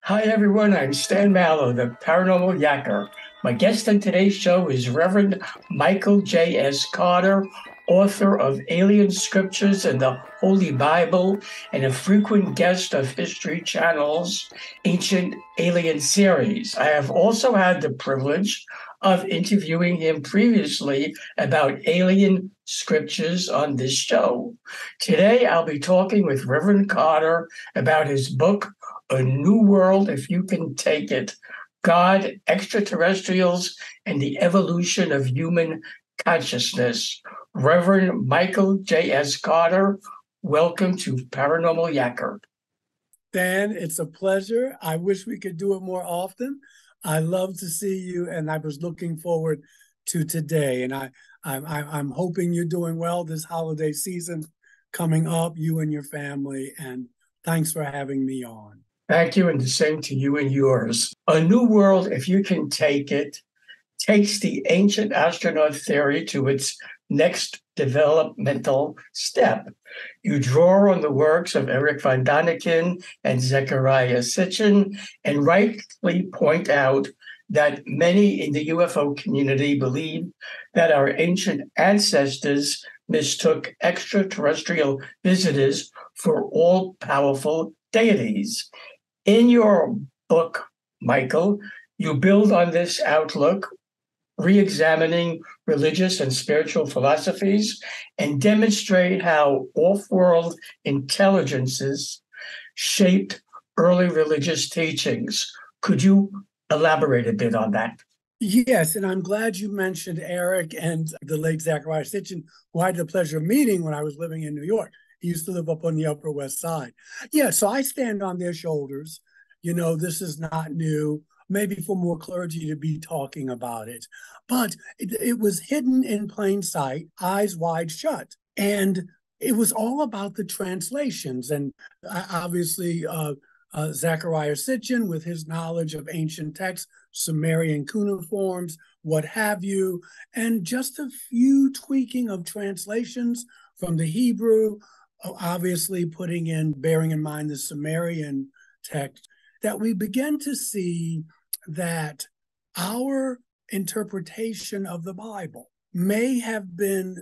Hi, everyone. I'm Stan Mallow, the Paranormal Yacker. My guest on today's show is Reverend Michael J.S. Carter, author of Alien Scriptures and the Holy Bible, and a frequent guest of History Channel's Ancient Alien series. I have also had the privilege of interviewing him previously about alien scriptures on this show. Today, I'll be talking with Reverend Carter about his book, A New World, If You Can Take It: God, Extraterrestrials, and the Evolution of Human Consciousness. Reverend Michael J.S. Carter, welcome to Paranormal Yacker. Dan, it's a pleasure. I wish we could do it more often. I love to see you, and I was looking forward to today. And I'm hoping you're doing well this holiday season coming up, you and your family. And thanks for having me on. Thank you, and the same to you and yours. A New World, If You Can Take It, takes the ancient astronaut theory to its next developmental step. You draw on the works of Eric von Daniken and Zecharia Sitchin and rightly point out that many in the UFO community believe that our ancient ancestors mistook extraterrestrial visitors for all-powerful deities. In your book, Michael, you build on this outlook, re-examining religious and spiritual philosophies, and demonstrate how off-world intelligences shaped early religious teachings. Could you elaborate a bit on that? Yes, and I'm glad you mentioned Eric and the late Zecharia Sitchin, who I had the pleasure of meeting when I was living in New York. He used to live up on the Upper West Side. Yeah, so I stand on their shoulders. You know, this is not new, maybe for more clergy to be talking about it. But it was hidden in plain sight, eyes wide shut. And it was all about the translations. And obviously, Zecharia Sitchin, with his knowledge of ancient texts, Sumerian cuneiforms, what have you, and just a few tweaking of translations from the Hebrew, obviously bearing in mind the Sumerian text, that we begin to see that our interpretation of the Bible may have been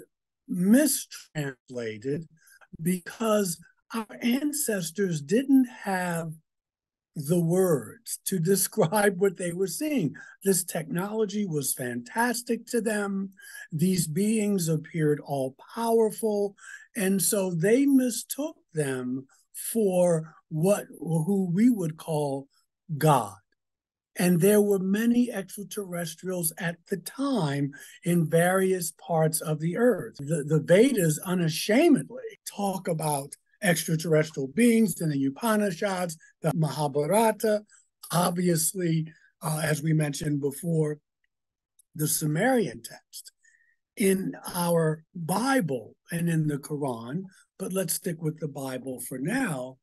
mistranslated because our ancestors didn't have the words to describe what they were seeing. This technology was fantastic to them. These beings appeared all powerful. And so they mistook them for who we would call God. And there were many extraterrestrials at the time in various parts of the earth. The Vedas unashamedly talk about extraterrestrial beings in the Upanishads, the Mahabharata, obviously, as we mentioned before, the Sumerian text. In our Bible and in the Quran, but let's stick with the Bible for now,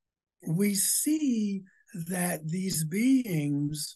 we see that these beings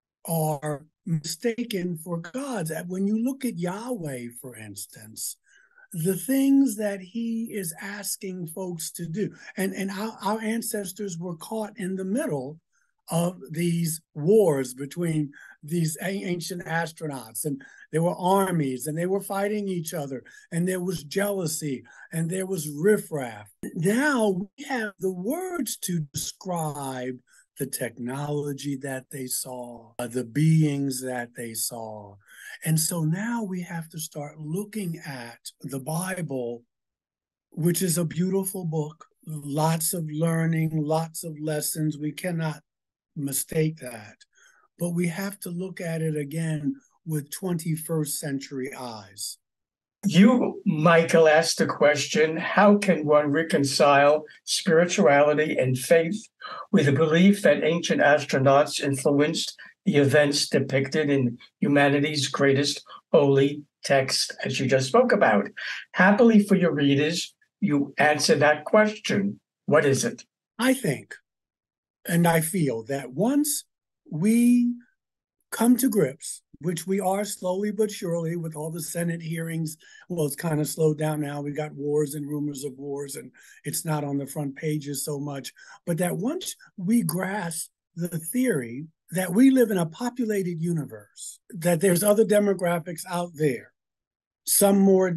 are mistaken for gods. When you look at Yahweh, for instance, the things that he is asking folks to do, and our ancestors were caught in the middle of these wars between these ancient astronauts, and there were armies and they were fighting each other, and there was jealousy and there was riffraff. Now we have the words to describe the technology that they saw, the beings that they saw. And so now we have to start looking at the Bible, which is a beautiful book, lots of learning, lots of lessons. We cannot mistake that. But we have to look at it again with 21st century eyes. You, Michael, asked the question, how can one reconcile spirituality and faith with the belief that ancient astronauts influenced the events depicted in humanity's greatest holy text, as you just spoke about? Happily for your readers, you answer that question. What is it? I think, and I feel that once we come to grips, which we are slowly but surely with all the Senate hearings. Well, it's kind of slowed down now. We got wars and rumors of wars, and it's not on the front pages so much. But that once we grasp the theory that we live in a populated universe, that there's other demographics out there, some more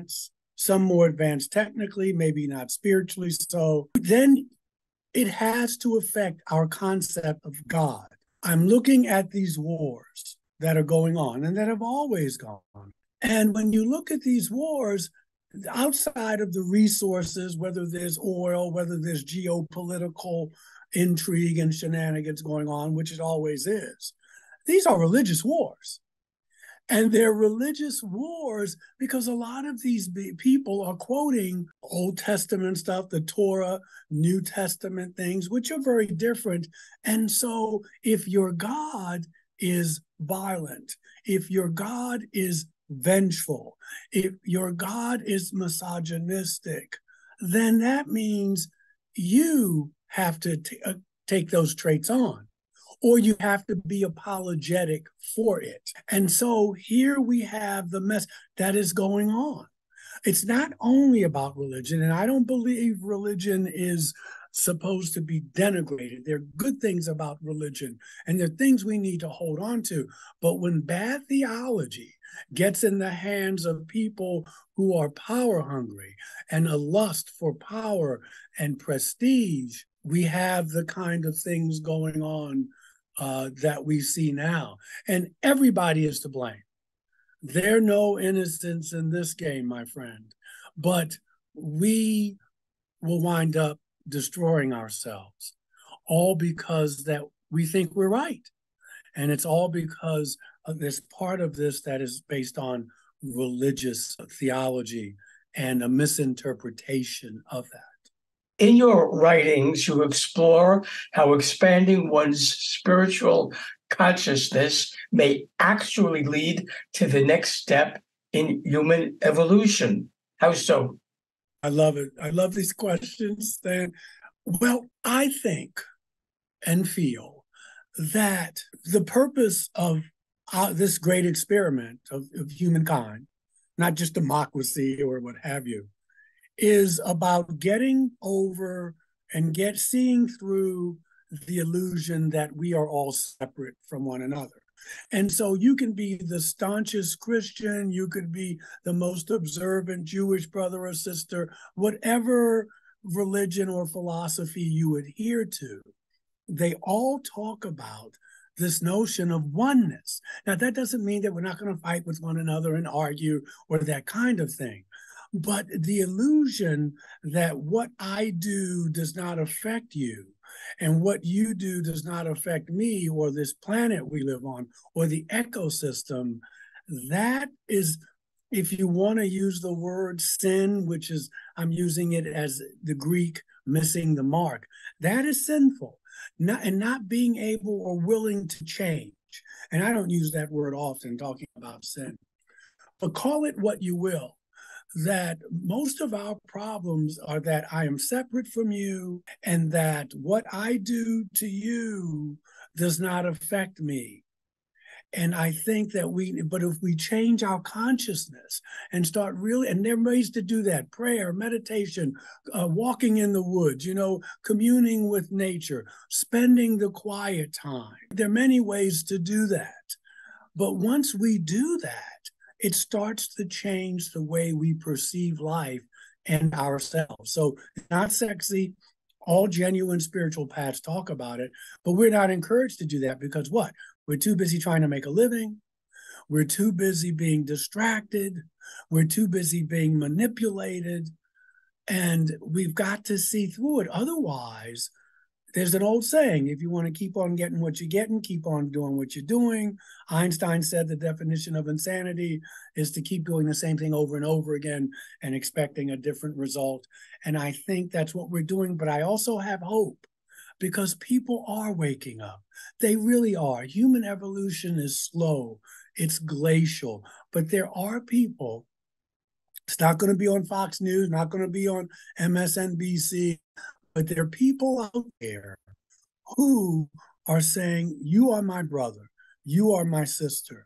advanced technically, maybe not spiritually so, then it has to affect our concept of God. I'm looking at these wars that are going on and that have always gone on. And when you look at these wars, outside of the resources, whether there's oil, whether there's geopolitical intrigue and shenanigans going on, which it always is, these are religious wars. And they're religious wars because a lot of these people are quoting Old Testament stuff, the Torah, New Testament things, which are very different. And so if your God is violent, if your God is vengeful, if your God is misogynistic, then that means you have to take those traits on, or you have to be apologetic for it. And so here we have the mess that is going on. It's not only about religion, and I don't believe religion is supposed to be denigrated. There are good things about religion, and there are things we need to hold on to. But when bad theology gets in the hands of people who are power hungry and a lust for power and prestige, we have the kind of things going on that we see now. And everybody is to blame. There's no innocence in this game, my friend. But we will wind up destroying ourselves, all because that we think we're right. And it's all because there's part of this that is based on religious theology and a misinterpretation of that. In your writings, you explore how expanding one's spiritual consciousness may actually lead to the next step in human evolution. How so? I love it. I love these questions, Stan. Well, I think and feel that the purpose of this great experiment of humankind, not just democracy or what have you, is about getting over and seeing through the illusion that we are all separate from one another. And so you can be the staunchest Christian, you could be the most observant Jewish brother or sister, whatever religion or philosophy you adhere to, they all talk about this notion of oneness. Now, that doesn't mean that we're not going to fight with one another and argue or that kind of thing. But the illusion that what I do does not affect you and what you do does not affect me or this planet we live on or the ecosystem, that is, if you want to use the word sin, which is, I'm using it as the Greek missing the mark, that is sinful. Not being able or willing to change. And I don't use that word often talking about sin, but call it what you will. That most of our problems are that I am separate from you and that what I do to you does not affect me. And I think that but if we change our consciousness and start really, and there are ways to do that, prayer, meditation, walking in the woods, communing with nature, spending the quiet time. There are many ways to do that. But once we do that, it starts to change the way we perceive life and ourselves. So it's not sexy. All genuine spiritual paths talk about it, but we're not encouraged to do that because what? We're too busy trying to make a living. We're too busy being distracted. We're too busy being manipulated. And we've got to see through it. Otherwise, there's an old saying, if you want to keep on getting what you're getting, keep on doing what you're doing. Einstein said the definition of insanity is to keep doing the same thing over and over again and expecting a different result. And I think that's what we're doing. But I also have hope because people are waking up. They really are. Human evolution is slow. It's glacial. But there are people, it's not going to be on Fox News, not going to be on MSNBC, but there are people out there who are saying, you are my brother, you are my sister,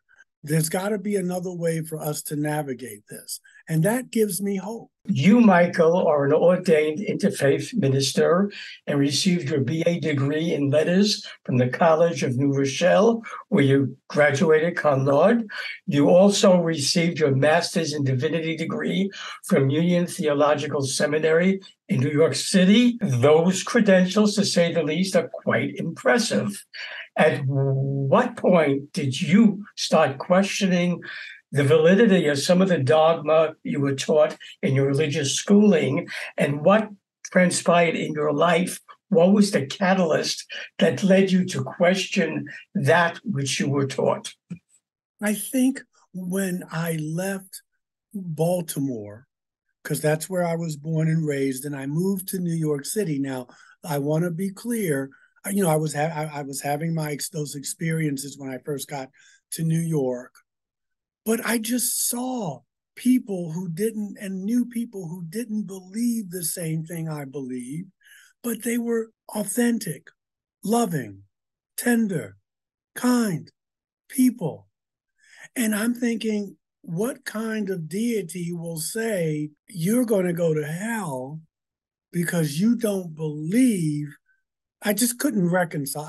There's got to be another way for us to navigate this. And that gives me hope. You, Michael, are an ordained interfaith minister and received your BA degree in letters from the College of New Rochelle, where you graduated cum laude. You also received your master's in divinity degree from Union Theological Seminary in New York City. Those credentials, to say the least, are quite impressive. At what point did you start questioning the validity of some of the dogma you were taught in your religious schooling, and what transpired in your life? What was the catalyst that led you to question that which you were taught? I think when I left Baltimore, because that's where I was born and raised, and I moved to New York City. Now, I want to be clear. I was having those experiences when I first got to New York. But I just saw people who didn't, and knew people who didn't believe the same thing I believed, but they were authentic, loving, tender, kind people. And I'm thinking, what kind of deity will say you're going to go to hell because you don't believe? I just couldn't reconcile.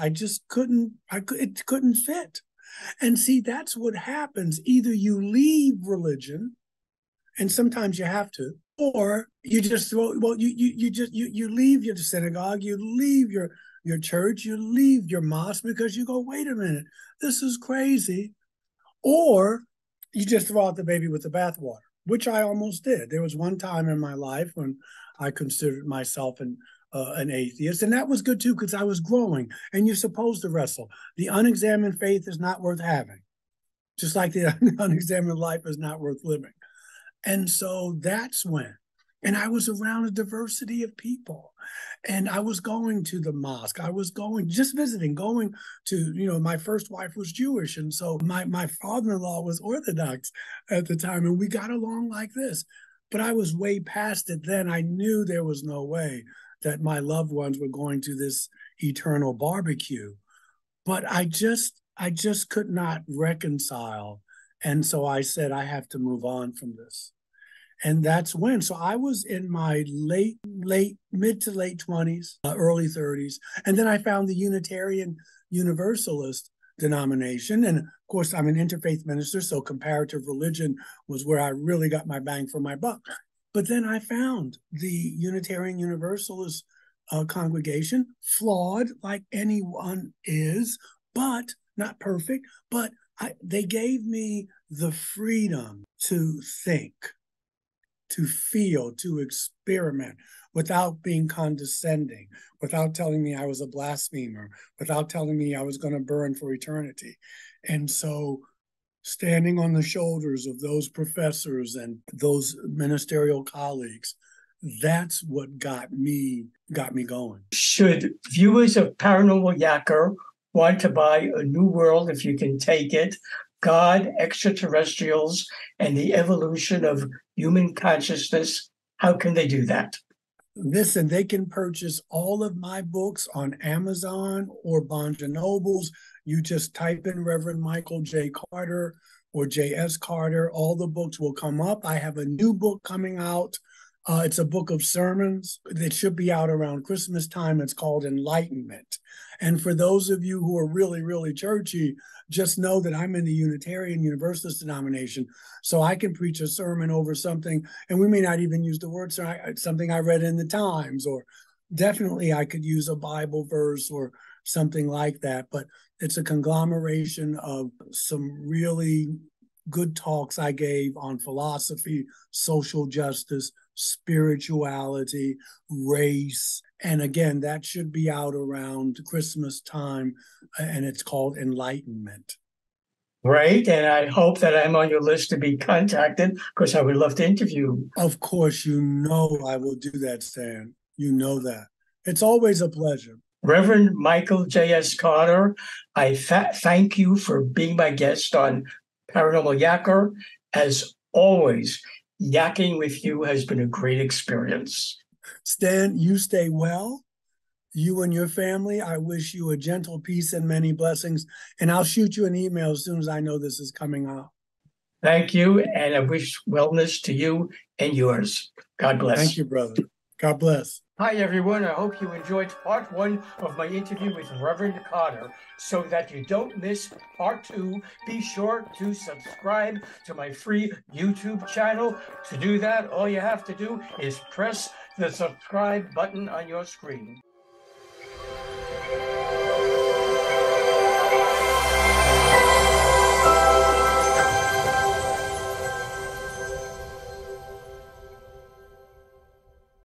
It couldn't fit. And see, that's what happens. Either you leave religion, and sometimes you have to, or you just you leave your synagogue, you leave your church, you leave your mosque because you go, wait a minute, this is crazy. Or you just throw out the baby with the bathwater, which I almost did. There was one time in my life when I considered myself an atheist, and that was good too because I was growing. And you're supposed to wrestle. The unexamined faith is not worth having, just like the unexamined life is not worth living. And so that's when, and I was around a diversity of people, and I was going to the mosque. I was just visiting, going to, my first wife was Jewish, and so my father-in-law was Orthodox at the time, and we got along like this. But I was way past it then. I knew there was no way that my loved ones were going to this eternal barbecue. But I just could not reconcile. And so I said, I have to move on from this. And that's when, so I was in my mid to late 20s, early 30s. And then I found the Unitarian Universalist denomination. And of course, I'm an interfaith minister, so comparative religion was where I really got my bang for my buck. But then I found the Unitarian Universalist congregation, flawed like anyone is, but not perfect. But they gave me the freedom to think, to feel, to experiment without being condescending, without telling me I was a blasphemer, without telling me I was going to burn for eternity. And so standing on the shoulders of those professors and those ministerial colleagues, that's what got me going. Should viewers of Paranormal Yacker want to buy A New World If You Can Take It, God, Extraterrestrials, and the Evolution of Human Consciousness, how can they do that? Listen, they can purchase all of my books on Amazon or Barnes and Nobles. You just type in Reverend Michael J. Carter or J.S. Carter. All the books will come up. I have a new book coming out. It's a book of sermons that should be out around Christmas time. It's called Enlightenment. And for those of you who are really, really churchy, just know that I'm in the Unitarian Universalist denomination, so I can preach a sermon over something, and we may not even use the word something I read in the Times, or definitely I could use a Bible verse or something like that. But it's a conglomeration of some really good talks I gave on philosophy, social justice, spirituality, race. And again, that should be out around Christmas time, and it's called Enlightenment. Great. And I hope that I'm on your list to be contacted because I would love to interview. Of course, you know I will do that, Stan. You know that. It's always a pleasure. Reverend Michael J.S. Carter, I thank you for being my guest on Paranormal Yacker. As always, yakking with you has been a great experience. Stan, you stay well. you and your family. I wish you a gentle peace and many blessings. And I'll shoot you an email as soon as I know this is coming out. Thank you. And I wish wellness to you and yours. God bless. Thank you, brother. God bless. Hi, everyone. I hope you enjoyed part 1 of my interview with Reverend Carter. So that you don't miss part 2, be sure to subscribe to my free YouTube channel. To do that, all you have to do is press the subscribe button on your screen.